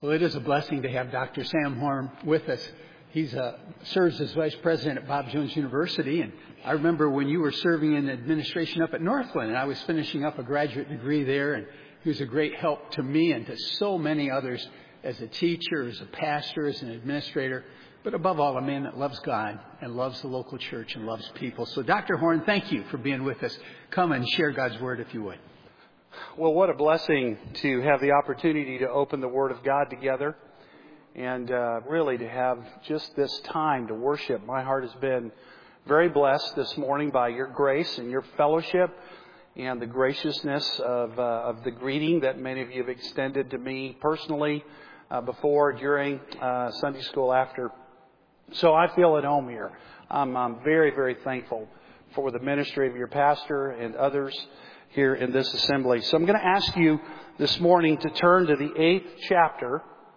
Well, it is a blessing to have Dr. Sam Horn with us. He serves as vice president at Bob Jones University, and I remember when you were serving in administration up at Northland, and I was finishing up a graduate degree there, and he was a great help to me and to so many others as a teacher, as a pastor, as an administrator, but above all, a man that loves God and loves the local church and loves people. So, Dr. Horn, thank you for being with us. Come and share God's Word if you would. Well, what a blessing to have the opportunity to open the Word of God together and really to have just this time to worship. My heart has been very blessed this morning by your grace and your fellowship and the graciousness of the greeting that many of you have extended to me personally before, during, Sunday school after. So I feel at home here. I'm very, very thankful for the ministry of your pastor and others here in this assembly. So I'm going to ask you this morning to turn to the 8th chapter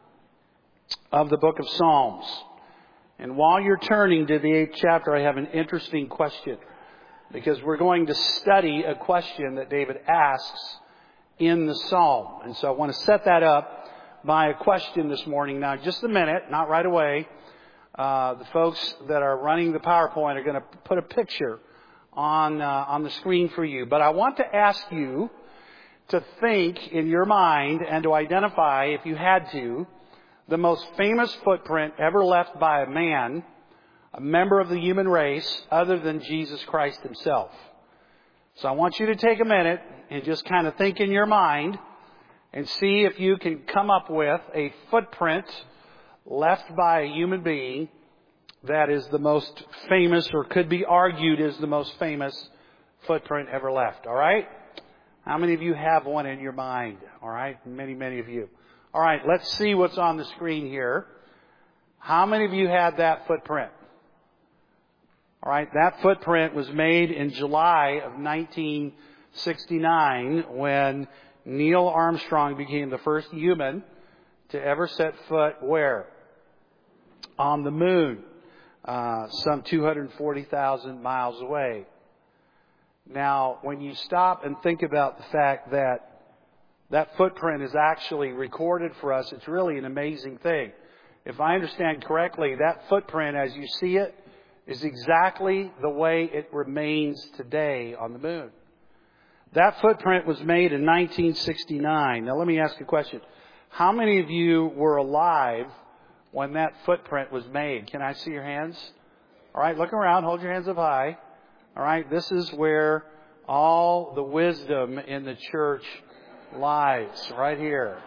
of the book of Psalms. And while you're turning to the 8th chapter, I have an interesting question, because we're going to study a question that David asks in the psalm. And so I want to set that up by a question this morning. Now, just a minute, not right away. The folks that are running the PowerPoint are going to put a picture on the screen for you. But I want to ask you to think in your mind and to identify, if you had to, the most famous footprint ever left by a man, a member of the human race, other than Jesus Christ himself. So I want you to take a minute and just kind of think in your mind and see if you can come up with a footprint left by a human being that is the most famous, or could be argued is the most famous footprint ever left. All right? How many of you have one in your mind? All right? Many, many of you. All right, let's see what's on the screen here. How many of you had that footprint? All right, that footprint was made in July of 1969 when Neil Armstrong became the first human to ever set foot where? On the moon. Some 240,000 miles away. Now, when you stop and think about the fact that that footprint is actually recorded for us, it's really an amazing thing. If I understand correctly, that footprint, as you see it, is exactly the way it remains today on the moon. That footprint was made in 1969. Now, let me ask a question. How many of you were alive when that footprint was made? Can I see your hands? All right, look around. Hold your hands up high. All right, this is where all the wisdom in the church lies, right here.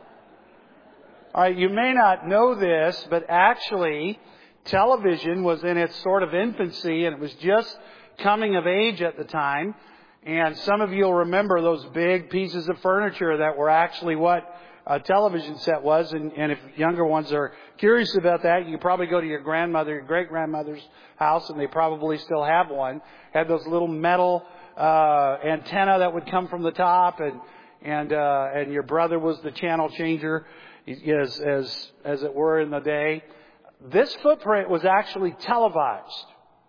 All right, you may not know this, but actually television was in its sort of infancy, and it was just coming of age at the time. And some of you will remember those big pieces of furniture that were actually what a television set was. And if younger ones are curious about that, you can probably go to your grandmother, your great-grandmother's house, and they probably still have one. Had those little metal antenna that would come from the top, and your brother was the channel changer, as it were, in the day. This footprint was actually televised,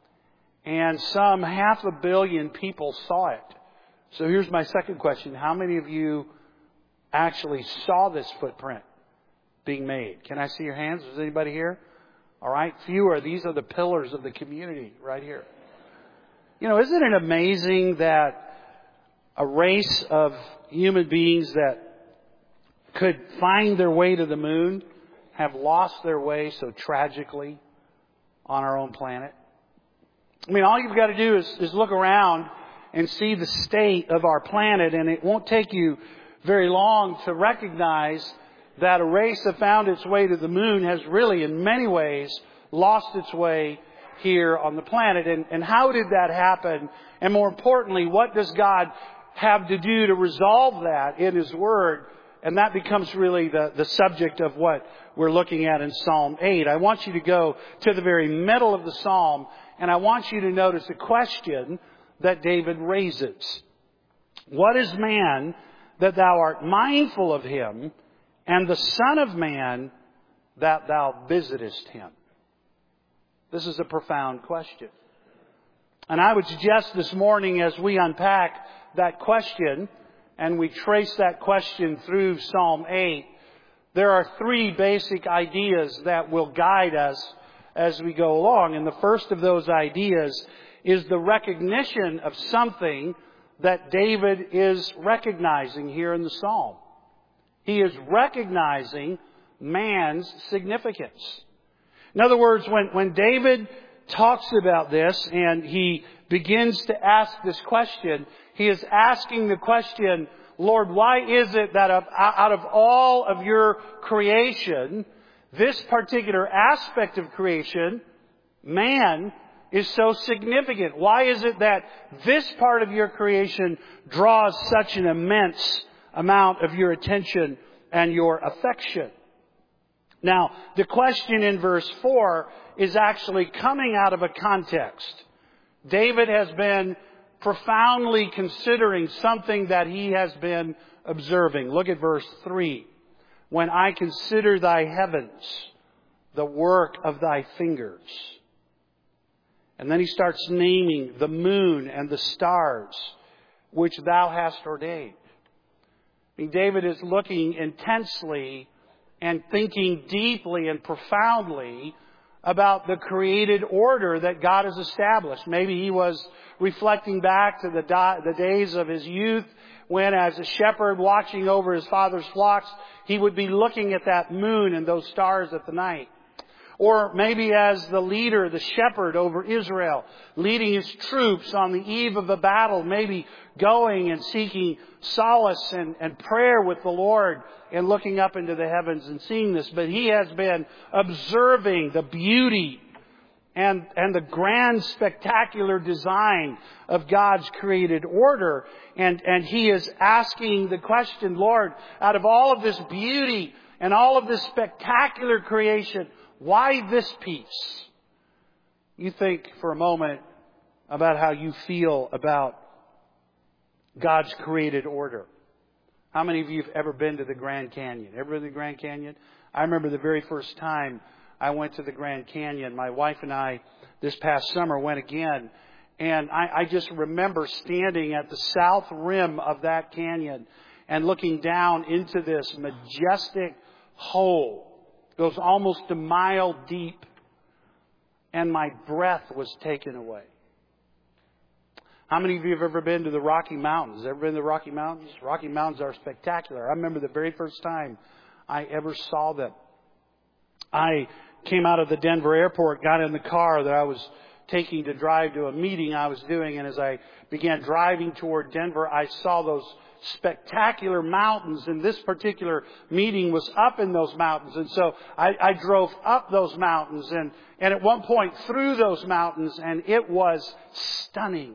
and some 500 million people saw it. So here's my second question. How many of you actually saw this footprint being made? Can I see your hands? Is anybody here? All right. Fewer. These are the pillars of the community right here. You know, isn't it amazing that a race of human beings that could find their way to the moon have lost their way so tragically on our own planet? I mean, all you've got to do is look around and see the state of our planet, and it won't take you very long to recognize that a race that found its way to the moon has really, in many ways, lost its way here on the planet. And how did that happen? And more importantly, what does God have to do to resolve that in His Word? And that becomes really the subject of what we're looking at in Psalm 8. I want you to go to the very middle of the Psalm, and I want you to notice a question that David raises. What is man that thou art mindful of him, and the Son of Man that thou visitest him? This is a profound question. And I would suggest this morning, as we unpack that question and we trace that question through Psalm 8, there are three basic ideas that will guide us as we go along. And the first of those ideas is the recognition of something that David is recognizing here in the Psalm. He is recognizing man's significance. In other words, when David talks about this and he begins to ask this question, he is asking the question, Lord, why is it that out of all of your creation, this particular aspect of creation, man, is so significant? Why is it that this part of your creation draws such an immense amount of your attention and your affection? Now, the question in verse 4 is actually coming out of a context. David has been profoundly considering something that he has been observing. Look at verse 3. When I consider thy heavens, the work of thy fingers. And then he starts naming the moon and the stars, which thou hast ordained. I mean, David is looking intensely and thinking deeply and profoundly about the created order that God has established. Maybe he was reflecting back to the days of his youth when, as a shepherd watching over his father's flocks, he would be looking at that moon and those stars at the night. Or maybe as the leader, the shepherd over Israel, leading his troops on the eve of a battle, maybe going and seeking solace and prayer with the Lord and looking up into the heavens and seeing this. But he has been observing the beauty and the grand, spectacular design of God's created order. And he is asking the question, Lord, out of all of this beauty and all of this spectacular creation, why this piece? You think for a moment about how you feel about God's created order. How many of you have ever been to the Grand Canyon? Ever been to the Grand Canyon? I remember the very first time I went to the Grand Canyon. My wife and I, this past summer, went again. And I just remember standing at the south rim of that canyon and looking down into this majestic hole. It goes almost a mile deep. And my breath was taken away. How many of you have ever been to the Rocky Mountains? Ever been to the Rocky Mountains? Rocky Mountains are spectacular. I remember the very first time I ever saw them. I came out of the Denver airport, got in the car that I was taking to drive to a meeting I was doing, and as I began driving toward Denver, I saw those spectacular mountains, and this particular meeting was up in those mountains. And so I drove up those mountains and at one point through those mountains, and it was stunning.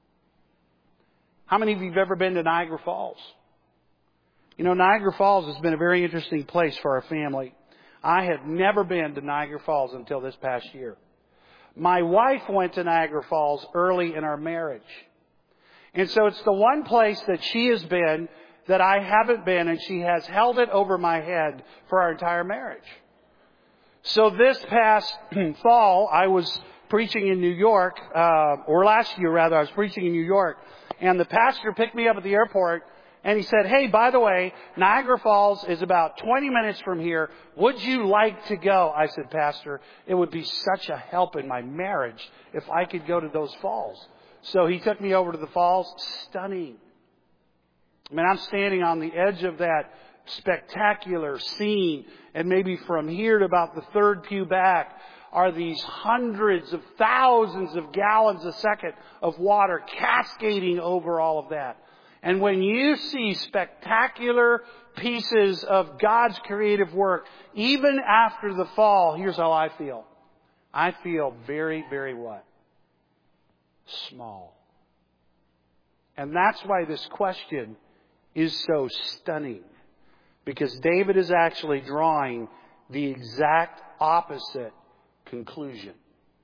How many of you have ever been to Niagara Falls? You know, Niagara Falls has been a very interesting place for our family. I had never been to Niagara Falls until this past year. My wife went to Niagara Falls early in our marriage. And so it's the one place that she has been that I haven't been, and she has held it over my head for our entire marriage. So this past fall, I was preaching in New York, or last year rather, I was preaching in New York, and the pastor picked me up at the airport, and he said, hey, by the way, Niagara Falls is about 20 minutes from here. Would you like to go? I said, Pastor, it would be such a help in my marriage if I could go to those falls. So he took me over to the falls. Stunning. I mean, I'm standing on the edge of that spectacular scene, and maybe from here to about the third pew back are these hundreds of thousands of gallons a second of water cascading over all of that. And when you see spectacular pieces of God's creative work, even after the fall, here's how I feel. I feel very, very what? Small. And that's why this question is so stunning. Because David is actually drawing the exact opposite conclusion.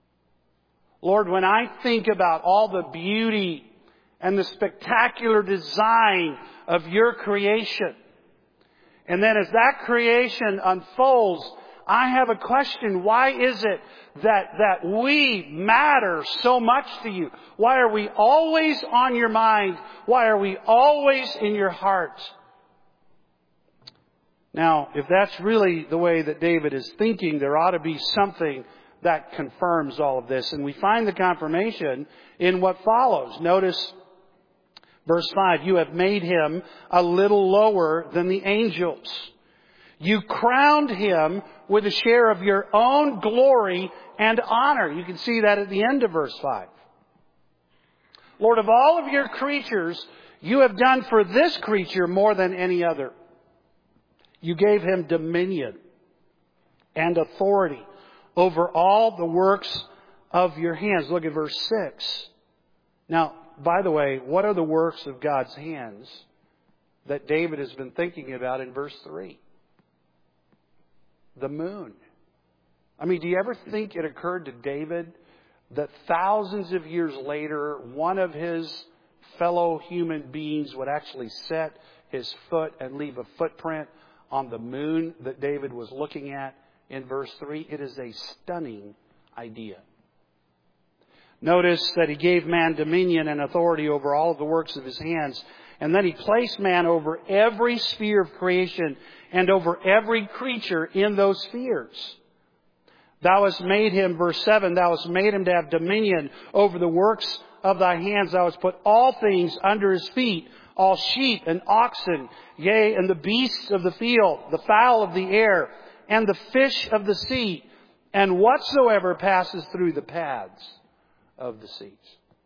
Lord, when I think about all the beauty and the spectacular design of your creation, and then as that creation unfolds, I have a question. Why is it that we matter so much to you? Why are we always on your mind? Why are we always in your heart? Now, if that's really the way that David is thinking, there ought to be something that confirms all of this. And we find the confirmation in what follows. Notice verse 5, you have made him a little lower than the angels. You crowned him with a share of your own glory and honor. You can see that at the end of verse 5. Lord, of all of your creatures, you have done for this creature more than any other. You gave him dominion and authority over all the works of your hands. Look at verse 6. Now, by the way, what are the works of God's hands that David has been thinking about in verse 3? The moon. I mean, do you ever think it occurred to David that thousands of years later, one of his fellow human beings would actually set his foot and leave a footprint on the moon that David was looking at in verse 3? It is a stunning idea. Notice that he gave man dominion and authority over all of the works of his hands. And then he placed man over every sphere of creation and over every creature in those spheres. Thou hast made him, verse 7, thou hast made him to have dominion over the works of thy hands. Thou hast put all things under his feet, all sheep and oxen, yea, and the beasts of the field, the fowl of the air, and the fish of the sea, and whatsoever passes through the paths of the seas.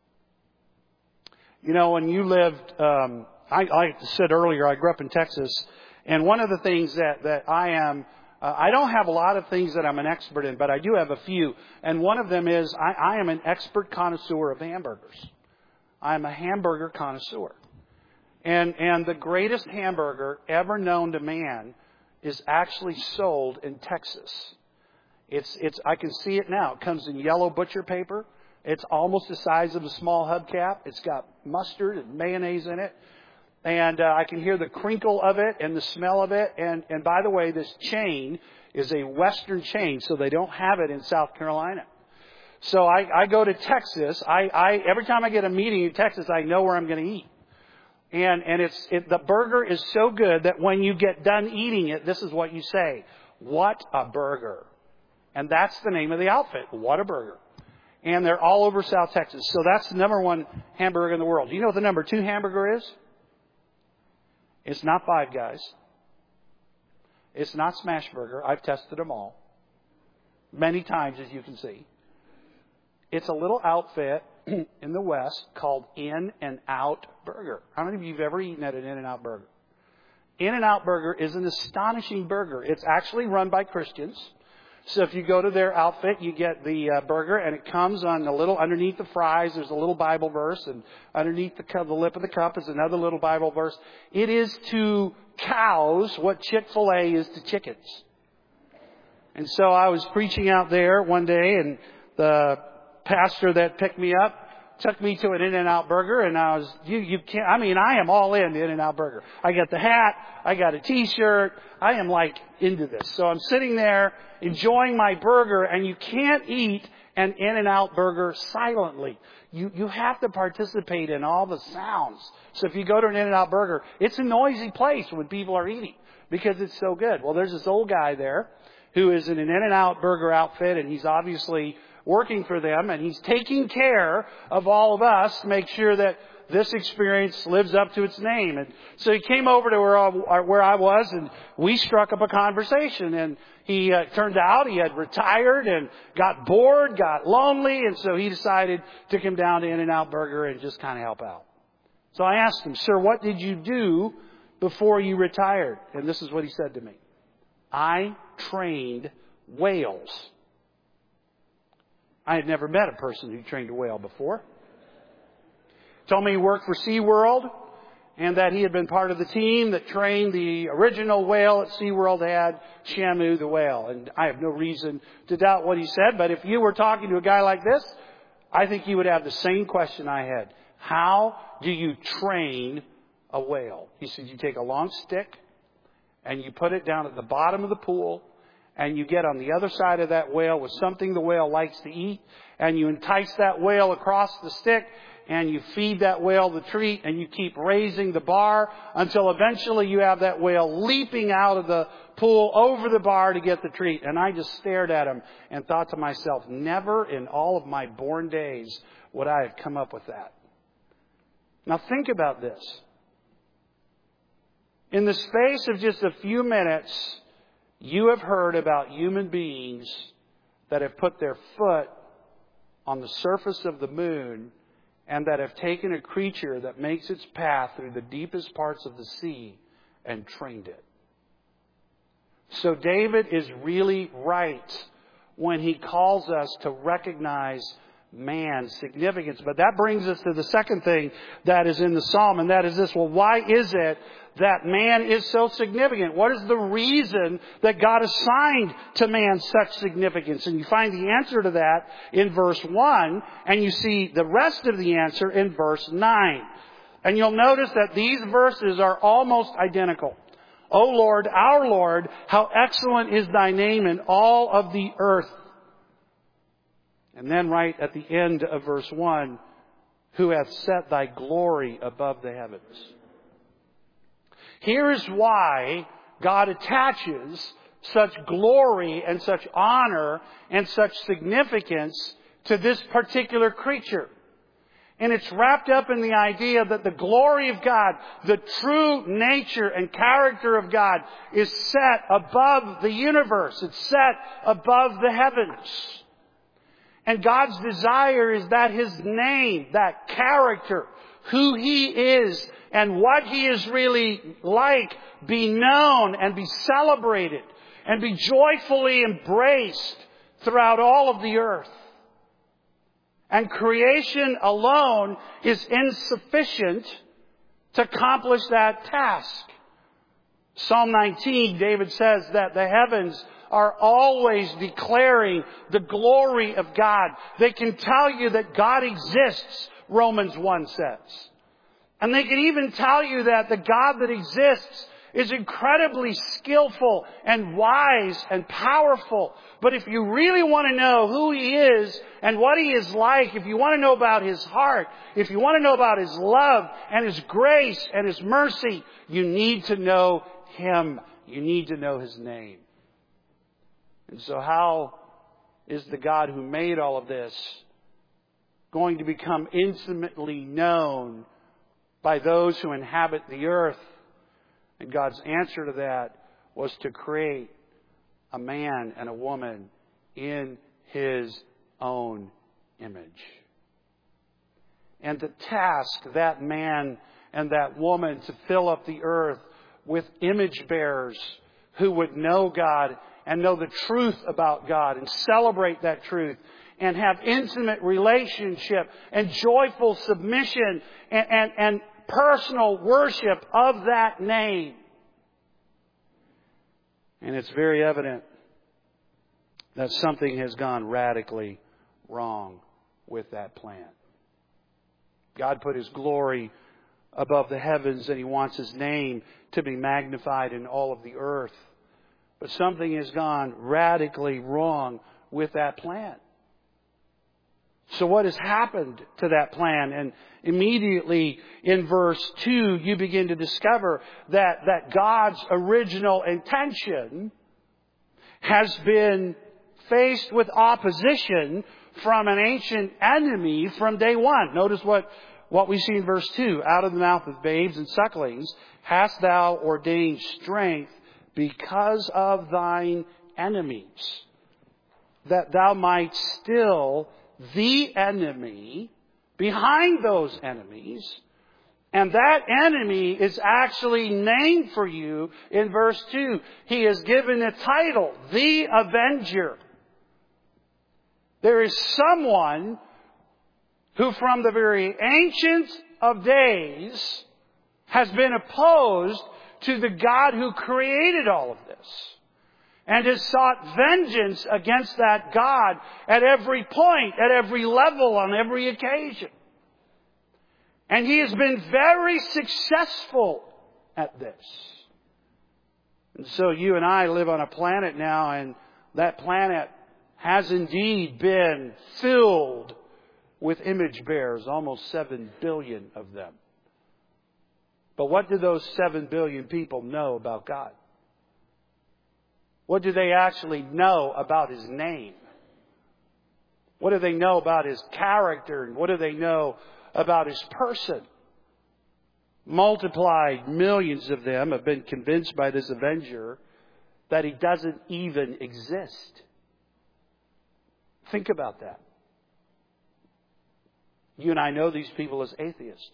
You know, when you lived, I said earlier, I grew up in Texas, and one of the things that I am, I don't have a lot of things that I'm an expert in, but I do have a few. And one of them is I am an expert connoisseur of hamburgers. I'm a hamburger connoisseur. And the greatest hamburger ever known to man is actually sold in Texas. I can see it now. It comes in yellow butcher paper. It's almost the size of a small hubcap. It's got mustard and mayonnaise in it. And I can hear the crinkle of it and the smell of it. And by the way, this chain is a Western chain, so they don't have it in South Carolina. So I go to Texas. Every time I get a meeting in Texas, I know where I'm going to eat. And the burger is so good that when you get done eating it, this is what you say: "What a burger!" And that's the name of the outfit. What a burger! And they're all over South Texas. So that's the number one hamburger in the world. Do you know what the number 2 hamburger is? It's not Five Guys. It's not Smashburger. I've tested them all many times, as you can see. It's a little outfit in the West called In-N-Out Burger. How many of you have ever eaten at an In-N-Out Burger? In-N-Out Burger is an astonishing burger. It's actually run by Christians. So if you go to their outfit, you get the burger, and it comes on a little underneath the fries. There's a little Bible verse, and underneath the lip of the cup is another little Bible verse. It is to cows what Chick-fil-A is to chickens. And so I was preaching out there one day, and the pastor that picked me up took me to an In-N-Out Burger, and I am all in the In-N-Out Burger. I got the hat, I got a t-shirt, I am like into this. So I'm sitting there enjoying my burger, and you can't eat an In-N-Out Burger silently. You have to participate in all the sounds. So if you go to an In-N-Out Burger, it's a noisy place when people are eating because it's so good. Well, there's this old guy there who is in an In-N-Out Burger outfit, and he's obviously working for them, and he's taking care of all of us to make sure that this experience lives up to its name. And so he came over to where I was, and we struck up a conversation. And he turned out he had retired and got bored, got lonely, and so he decided to come down to In-N-Out Burger and just kind of help out. So I asked him, "Sir, what did you do before you retired?" And this is what he said to me: "I trained whales." I had never met a person who trained a whale before. Told me he worked for SeaWorld and that he had been part of the team that trained the original whale at SeaWorld had, Shamu the whale. And I have no reason to doubt what he said, but if you were talking to a guy like this, I think you would have the same question I had. How do you train a whale? He said, you take a long stick and you put it down at the bottom of the pool, and you get on the other side of that whale with something the whale likes to eat, and you entice that whale across the stick, and you feed that whale the treat, and you keep raising the bar until eventually you have that whale leaping out of the pool over the bar to get the treat. And I just stared at him and thought to myself, never in all of my born days would I have come up with that. Now think about this. In the space of just a few minutes, you have heard about human beings that have put their foot on the surface of the moon and that have taken a creature that makes its path through the deepest parts of the sea and trained it. So David is really right when he calls us to recognize man's significance. But that brings us to the second thing that is in the psalm, and that is this. Well, why is it that man is so significant? What is the reason that God assigned to man such significance? And you find the answer to that in verse 1, and you see the rest of the answer in verse 9. And you'll notice that these verses are almost identical. O Lord, our Lord, how excellent is thy name in all of the earth. And then right at the end of verse 1, who hath set thy glory above the heavens. Here is why God attaches such glory and such honor and such significance to this particular creature. And it's wrapped up in the idea that the glory of God, the true nature and character of God, is set above the universe. It's set above the heavens. And God's desire is that His name, that character, who He is and what He is really like, be known and be celebrated and be joyfully embraced throughout all of the earth. And creation alone is insufficient to accomplish that task. Psalm 19, David says that the heavens are always declaring the glory of God. They can tell you that God exists, Romans 1 says. And they can even tell you that the God that exists is incredibly skillful and wise and powerful. But if you really want to know who He is and what He is like, if you want to know about His heart, if you want to know about His love and His grace and His mercy, you need to know Him. You need to know His name. And so how is the God who made all of this going to become intimately known by those who inhabit the earth? And God's answer to that was to create a man and a woman in His own image. And to task that man and that woman to fill up the earth with image bearers who would know God and know the truth about God and celebrate that truth and have intimate relationship and joyful submission and personal worship of that name. And it's very evident that something has gone radically wrong with that plan. God put His glory above the heavens and He wants His name to be magnified in all of the earth. But something has gone radically wrong with that plan. So what has happened to that plan? And immediately in verse 2, you begin to discover that God's original intention has been faced with opposition from an ancient enemy from day one. Notice what we see in verse 2. Out of the mouth of babes and sucklings hast thou ordained strength because of thine enemies, that thou might still the enemy behind those enemies. And that enemy is actually named for you in verse 2. He is given a title, the Avenger. There is someone who from the very ancient of days has been opposed to the God who created all of this, and has sought vengeance against that God at every point, at every level, on every occasion. And he has been very successful at this. And so you and I live on a planet now, and that planet has indeed been filled with image bearers, almost 7 billion of them. But what do those 7 billion people know about God? What do they actually know about His name? What do they know about His character? And what do they know about His person? Multiplied, millions of them have been convinced by this avenger that He doesn't even exist. Think about that. You and I know these people as atheists.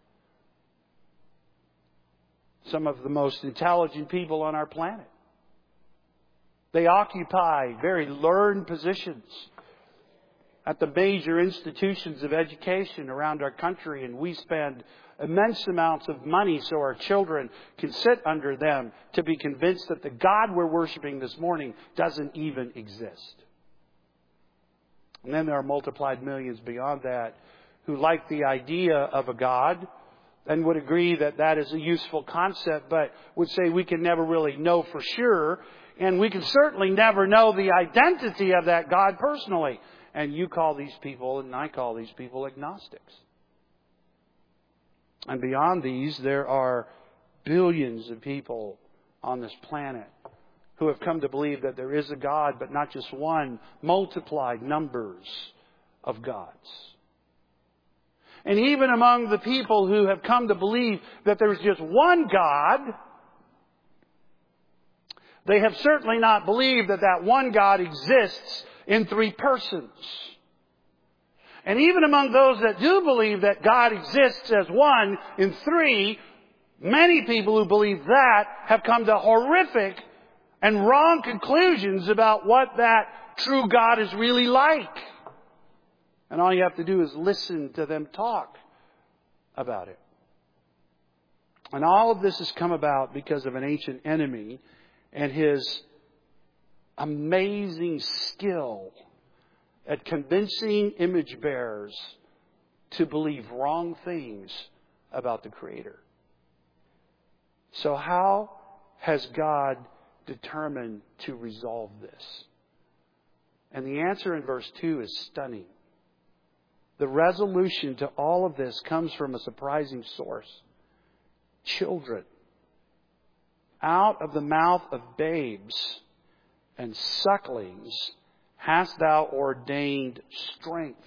Some of the most intelligent people on our planet. They occupy very learned positions at the major institutions of education around our country, and we spend immense amounts of money so our children can sit under them to be convinced that the God we're worshiping this morning doesn't even exist. And then there are multiplied millions beyond that who like the idea of a God and would agree that that is a useful concept, but would say we can never really know for sure, and we can certainly never know the identity of that God personally. And you call these people, and I call these people, agnostics. And beyond these, there are billions of people on this planet who have come to believe that there is a God, but not just one, multiplied numbers of gods. And even among the people who have come to believe that there's just one God, they have certainly not believed that that one God exists in 3 persons. And even among those that do believe that God exists as one in 3, many people who believe that have come to horrific and wrong conclusions about what that true God is really like. And all you have to do is listen to them talk about it. And all of this has come about because of an ancient enemy and his amazing skill at convincing image bearers to believe wrong things about the Creator. So how has God determined to resolve this? And the answer in verse 2 is stunning. The resolution to all of this comes from a surprising source. Children. Out of the mouth of babes and sucklings hast thou ordained strength.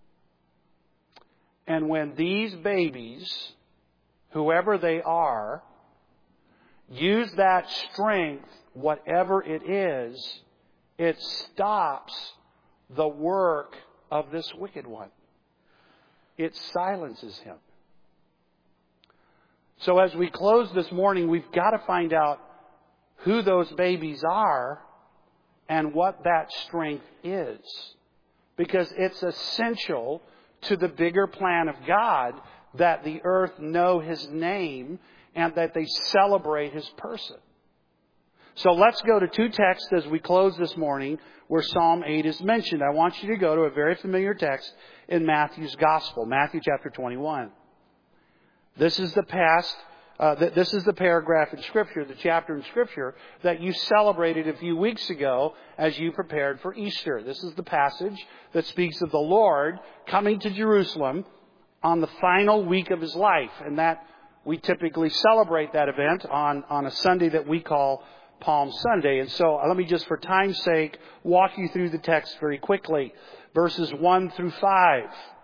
And when these babies, whoever they are, use that strength, whatever it is, it stops the work of this wicked one. It silences him. So as we close this morning, we've got to find out who those babies are and what that strength is. Because it's essential to the bigger plan of God that the earth know His name and that they celebrate His person. So let's go to 2 texts as we close this morning where Psalm 8 is mentioned. I want you to go to a very familiar text in Matthew's Gospel, Matthew chapter 21. This is the paragraph in Scripture, the chapter in Scripture that you celebrated a few weeks ago as you prepared for Easter. This is the passage that speaks of the Lord coming to Jerusalem on the final week of His life. And that we typically celebrate that event on a Sunday that we call Palm Sunday. And so let me just, for time's sake, walk you through the text very quickly. Verses 1 through 5.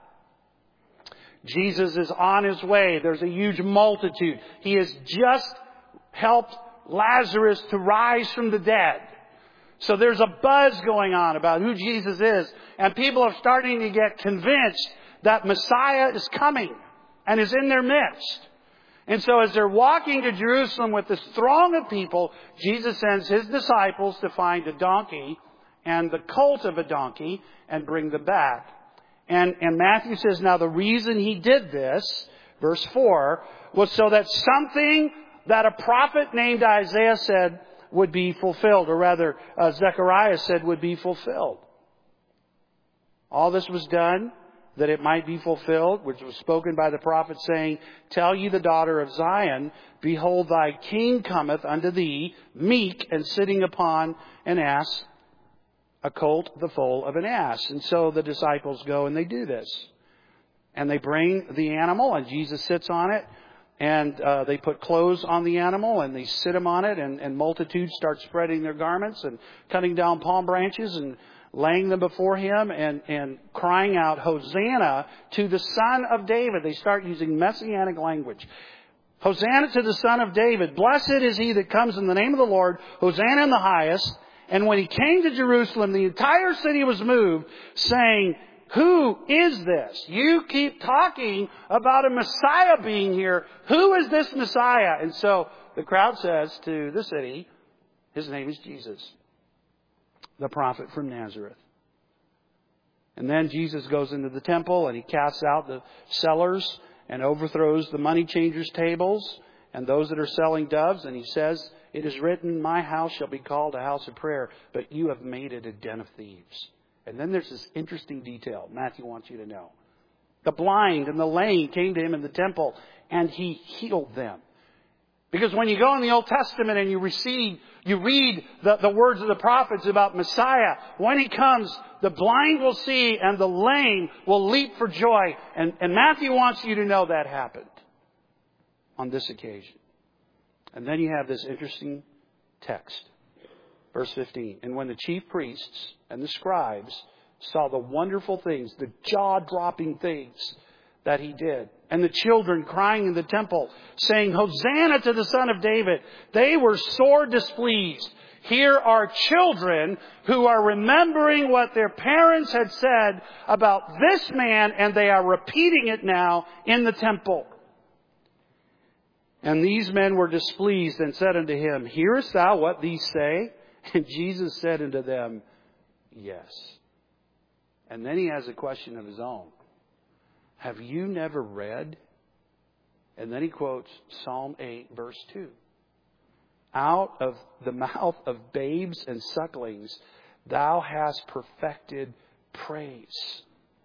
Jesus is on His way. There's a huge multitude. He has just helped Lazarus to rise from the dead. So there's a buzz going on about who Jesus is. And people are starting to get convinced that Messiah is coming and is in their midst. And so as they're walking to Jerusalem with this throng of people, Jesus sends His disciples to find a donkey and the colt of a donkey and bring them back. And Matthew says, now the reason He did this, verse 4, was so that something that a prophet named Isaiah said would be fulfilled, or rather Zechariah said would be fulfilled. All this was done that it might be fulfilled, which was spoken by the prophet, saying, tell ye the daughter of Zion, behold, thy king cometh unto thee, meek and sitting upon an ass, a colt, the foal of an ass. And so the disciples go and they do this. And they bring the animal, and Jesus sits on it. And they put clothes on the animal, and they sit him on it. And multitudes start spreading their garments and cutting down palm branches and laying them before him and crying out, Hosanna to the Son of David. They start using messianic language. Hosanna to the Son of David. Blessed is he that comes in the name of the Lord. Hosanna in the highest. And when he came to Jerusalem, the entire city was moved, saying, who is this? You keep talking about a Messiah being here. Who is this Messiah? And so the crowd says to the city, his name is Jesus, the prophet from Nazareth. And then Jesus goes into the temple and he casts out the sellers and overthrows the money changers' tables and those that are selling doves. And he says, it is written, my house shall be called a house of prayer, but you have made it a den of thieves. And then there's this interesting detail Matthew wants you to know. The blind and the lame came to him in the temple, and he healed them. Because when you go in the Old Testament and you read the words of the prophets about Messiah, when he comes, the blind will see and the lame will leap for joy. And Matthew wants you to know that happened on this occasion. And then you have this interesting text. Verse 15, and when the chief priests and the scribes saw the wonderful things, the jaw-dropping things that he did, and the children crying in the temple, saying, Hosanna to the Son of David, they were sore displeased. Here are children who are remembering what their parents had said about this man, and they are repeating it now in the temple. And these men were displeased and said unto him, hearest thou what these say? And Jesus said unto them, yes. And then he has a question of his own. Have you never read? And then he quotes Psalm 8, verse 2. Out of the mouth of babes and sucklings, thou hast perfected praise.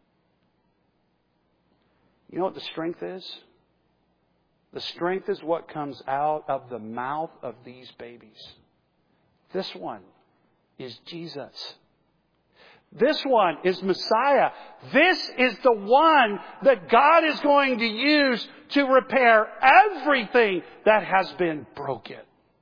You know what the strength is? The strength is what comes out of the mouth of these babies. This one is Jesus. This one is Messiah. This is the one that God is going to use to repair everything that has been broken.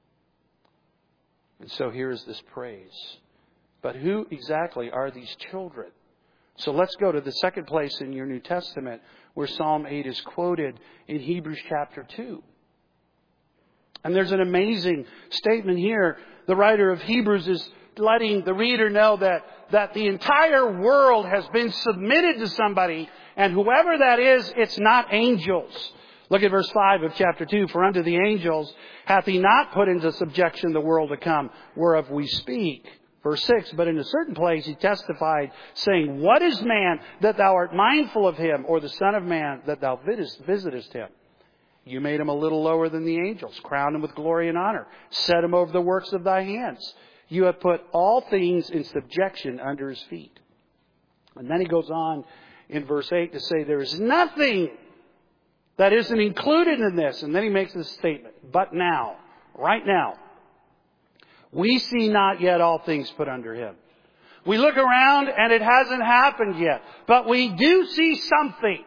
And so here is this praise. But who exactly are these children? So let's go to the second place in your New Testament where Psalm 8 is quoted in Hebrews chapter 2. And there's an amazing statement here. The writer of Hebrews is letting the reader know that the entire world has been submitted to somebody, and whoever that is, it's not angels. Look at verse 5 of chapter 2. For unto the angels hath he not put into subjection the world to come, whereof we speak. Verse 6, but in a certain place he testified, saying, what is man that thou art mindful of him, or the son of man that thou visitest him? You made him a little lower than the angels, crowned him with glory and honor, set him over the works of thy hands. You have put all things in subjection under his feet. And then he goes on in verse 8 to say there is nothing that isn't included in this. And then he makes this statement, but now, right now, we see not yet all things put under him. We look around and it hasn't happened yet, but we do see something.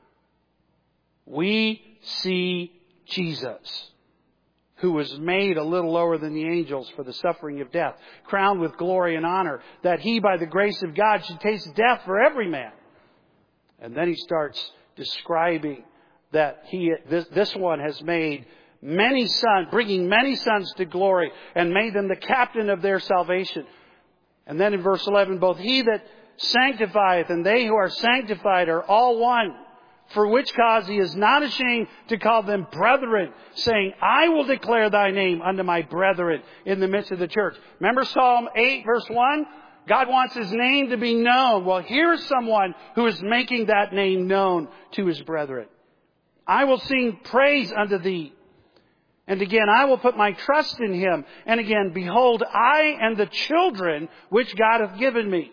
We see Jesus, who was made a little lower than the angels for the suffering of death, crowned with glory and honor, that he, by the grace of God, should taste death for every man. And then he starts describing that this one has made many sons, bringing many sons to glory, and made them the captain of their salvation. And then in verse 11, both he that sanctifieth and they who are sanctified are all one. For which cause he is not ashamed to call them brethren, saying, I will declare thy name unto my brethren in the midst of the church. Remember Psalm 8 verse 1? God wants his name to be known. Well, here's someone who is making that name known to his brethren. I will sing praise unto thee. And again, I will put my trust in him. And again, behold, I and the children which God hath given me.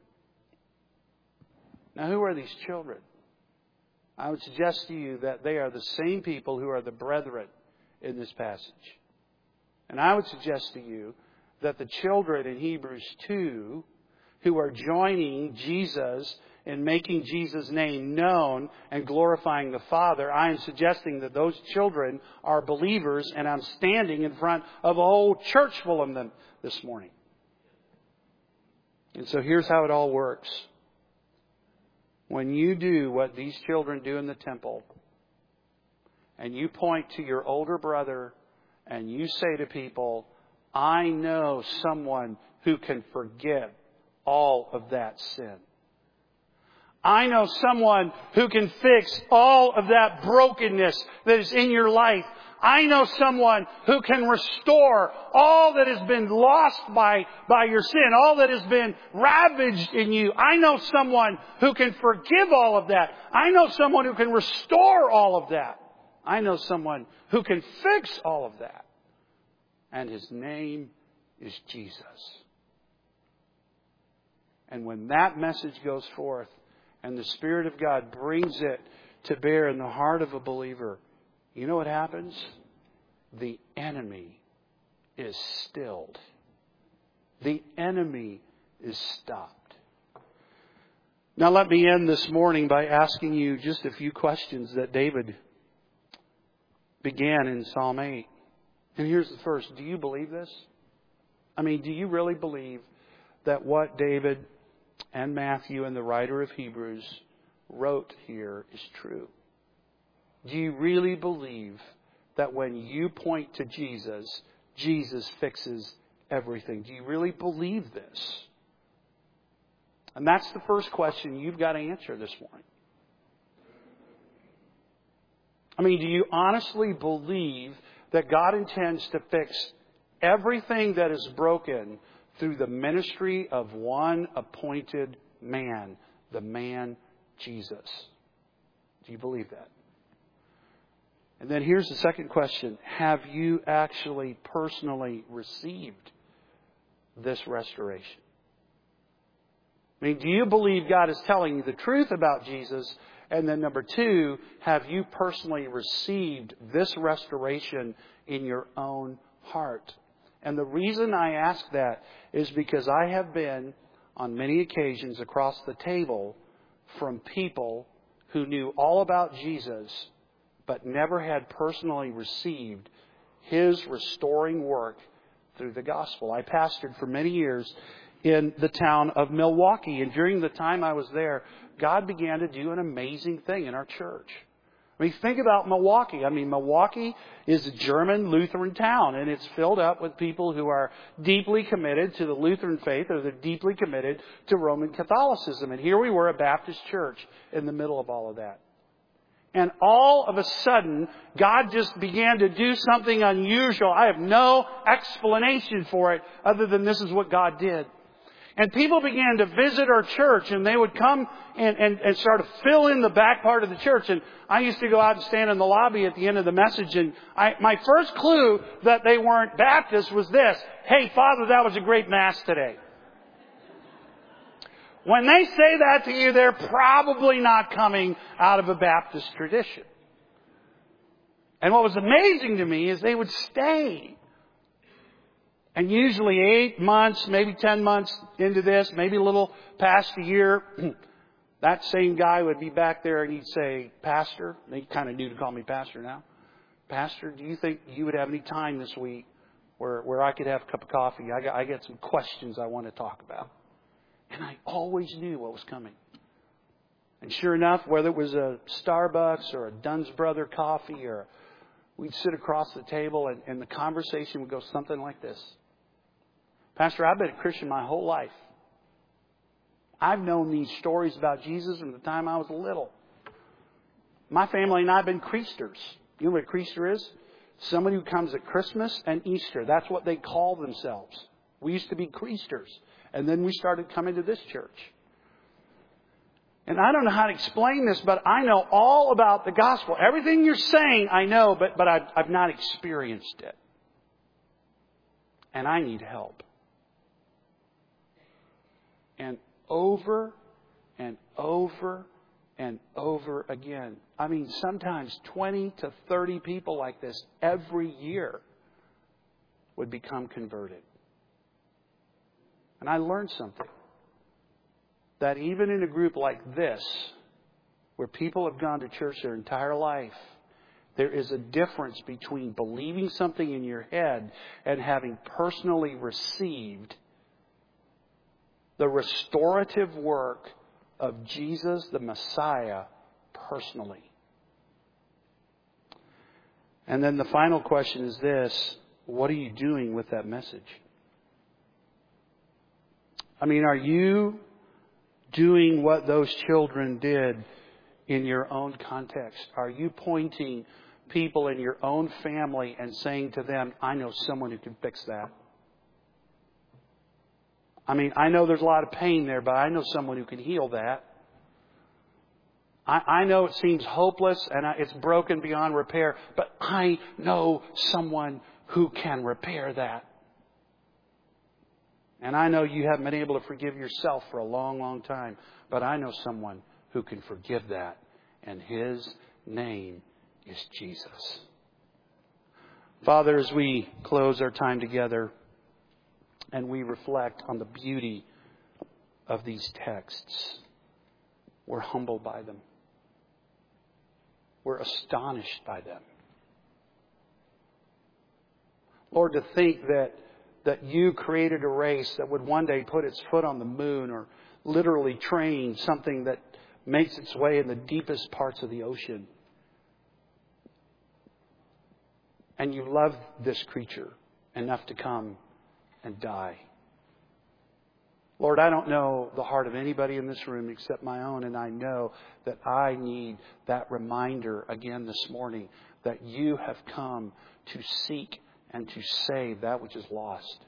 Now, who are these children? I would suggest to you that they are the same people who are the brethren in this passage. And I would suggest to you that the children in Hebrews 2 who are joining Jesus in making Jesus' name known and glorifying the Father, I am suggesting that those children are believers, and I'm standing in front of a whole church full of them this morning. And so here's how it all works. When you do what these children do in the temple, and you point to your older brother, and you say to people, I know someone who can forgive all of that sin. I know someone who can fix all of that brokenness that is in your life. I know someone who can restore all that has been lost by your sin, all that has been ravaged in you. I know someone who can forgive all of that. I know someone who can restore all of that. I know someone who can fix all of that. And His name is Jesus. And when that message goes forth and the Spirit of God brings it to bear in the heart of a believer, you know what happens? The enemy is stilled. The enemy is stopped. Now let me end this morning by asking you just a few questions that David began in Psalm 8. And here's the first. Do you believe this? I mean, do you really believe that what David and Matthew and the writer of Hebrews wrote here is true? Do you really believe that when you point to Jesus, Jesus fixes everything? Do you really believe this? And that's the first question you've got to answer this morning. I mean, do you honestly believe that God intends to fix everything that is broken through the ministry of one appointed man, the man Jesus? Do you believe that? And then here's the second question. Have you actually personally received this restoration? I mean, do you believe God is telling you the truth about Jesus? And then number two, have you personally received this restoration in your own heart? And the reason I ask that is because I have been on many occasions across the table from people who knew all about Jesus but never had personally received His restoring work through the gospel. I pastored for many years in the town of Milwaukee, and during the time I was there, God began to do an amazing thing in our church. I mean, think about Milwaukee. I mean, Milwaukee is a German Lutheran town, and it's filled up with people who are deeply committed to the Lutheran faith, or they're deeply committed to Roman Catholicism. And here we were, a Baptist church, in the middle of all of that. And all of a sudden, God just began to do something unusual. I have no explanation for it other than this is what God did. And people began to visit our church, and they would come and start to fill in the back part of the church. And I used to go out and stand in the lobby at the end of the message, and my first clue that they weren't Baptists was this: hey, Father, that was a great Mass today. When they say that to you, they're probably not coming out of a Baptist tradition. And what was amazing to me is they would stay. And usually 8 months, maybe 10 months into this, maybe a little past a year, that same guy would be back there and he'd say, Pastor, they kind of knew to call me Pastor now. Pastor, do you think you would have any time this week where I could have a cup of coffee? I got some questions I want to talk about. And I always knew what was coming. And sure enough, whether it was a Starbucks or a Dunn's Brother coffee, or we'd sit across the table and the conversation would go something like this. Pastor, I've been a Christian my whole life. I've known these stories about Jesus from the time I was little. My family and I have been Creasters. You know what a Creaster is? Somebody who comes at Christmas and Easter. That's what they call themselves. We used to be Creasters. And then we started coming to this church. And I don't know how to explain this, but I know all about the gospel. Everything you're saying, I know, but I've not experienced it. And I need help. And over and over and over again. I mean, sometimes 20 to 30 people like this every year would become converted. And I learned something. that even in a group like this, where people have gone to church their entire life, there is a difference between believing something in your head and having personally received the restorative work of Jesus, the Messiah, personally. And then the final question is this: what are you doing with that message? I mean, are you doing what those children did in your own context? Are you pointing people in your own family and saying to them, I know someone who can fix that? I mean, I know there's a lot of pain there, but I know someone who can heal that. I know it seems hopeless and it's broken beyond repair, but I know someone who can repair that. And I know you haven't been able to forgive yourself for a long, long time, but I know someone who can forgive that, and His name is Jesus. Father, as we close our time together and we reflect on the beauty of these texts, we're humbled by them. We're astonished by them. Lord, to think that you created a race that would one day put its foot on the moon, or literally train something that makes its way in the deepest parts of the ocean. And you love this creature enough to come and die. Lord, I don't know the heart of anybody in this room except my own, and I know that I need that reminder again this morning that you have come to seek and to save that which is lost.